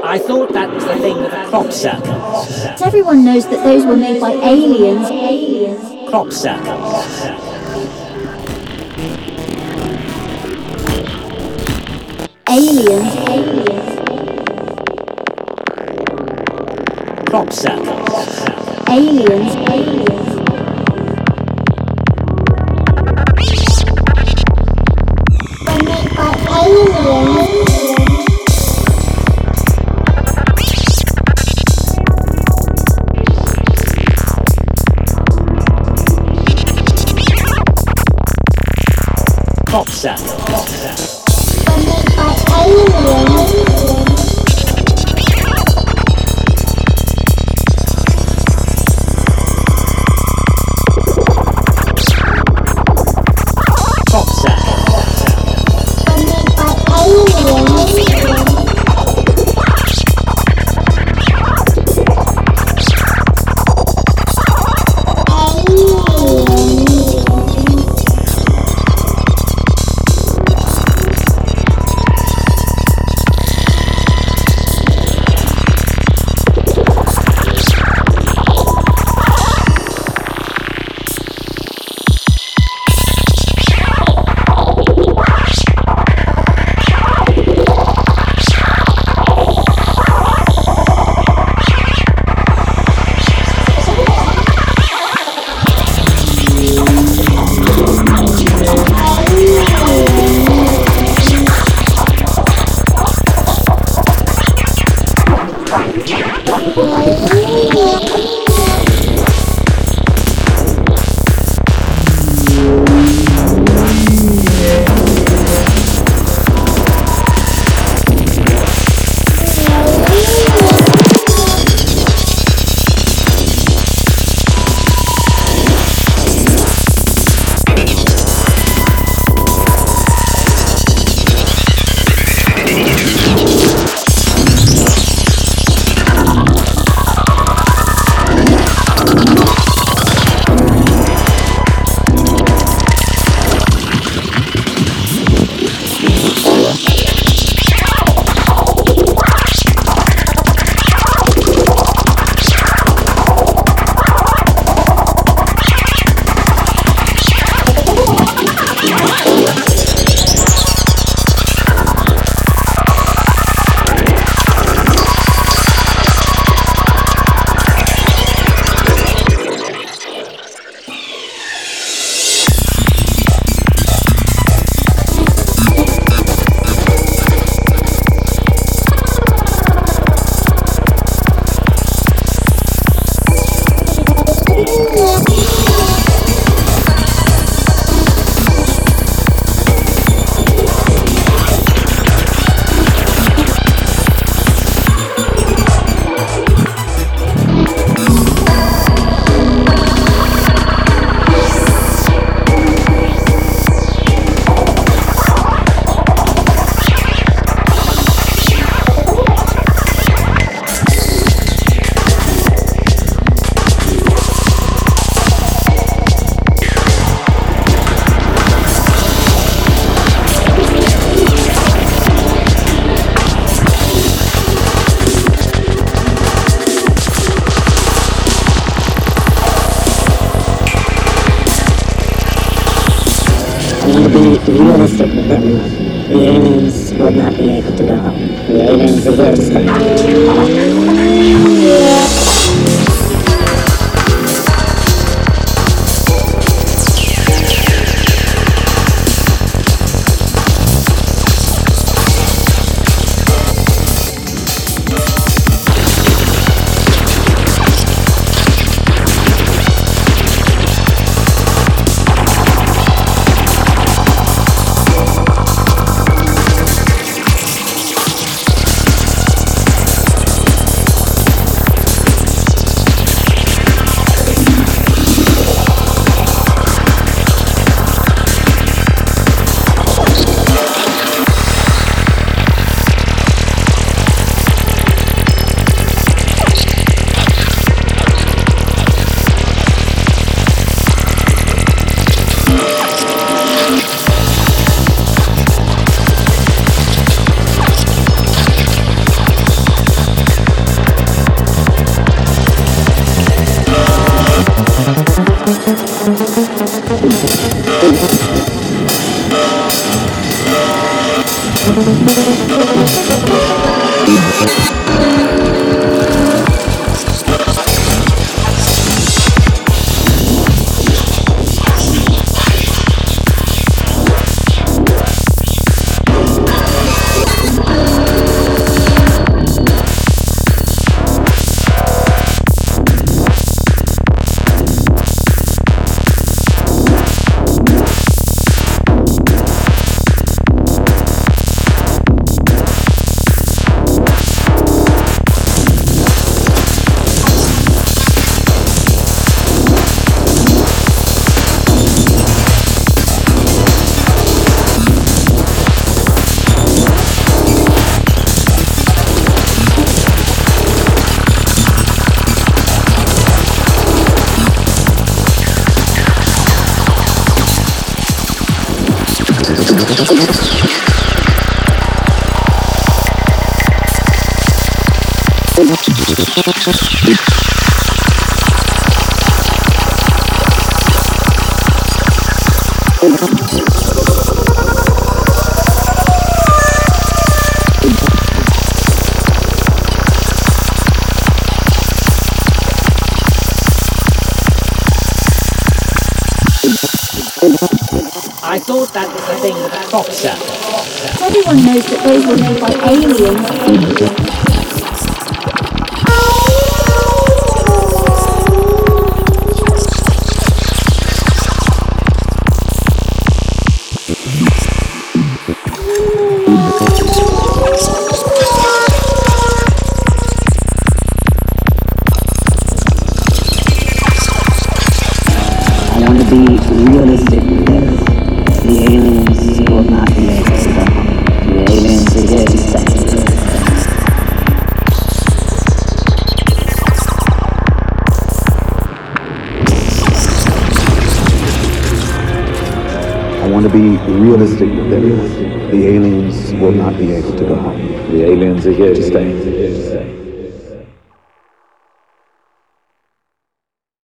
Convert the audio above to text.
I thought that was the thing with the crop circles. Everyone knows that those were made by aliens. Crop circles. Aliens. Crop circles. Aliens. Were made by aliens. Crop circles. Were made by aliens. Crop circles. Were made by aliens. To be realistic with them, the aliens would not be able to go. The aliens are here to stay. I thought that was the thing with the crop circle. Everyone knows that those were made by aliens. I want to be realistic with this. The aliens will not be able to go home. The aliens are here to stay. I want to be realistic with this. The aliens will not be able to go home. The aliens are here to stay.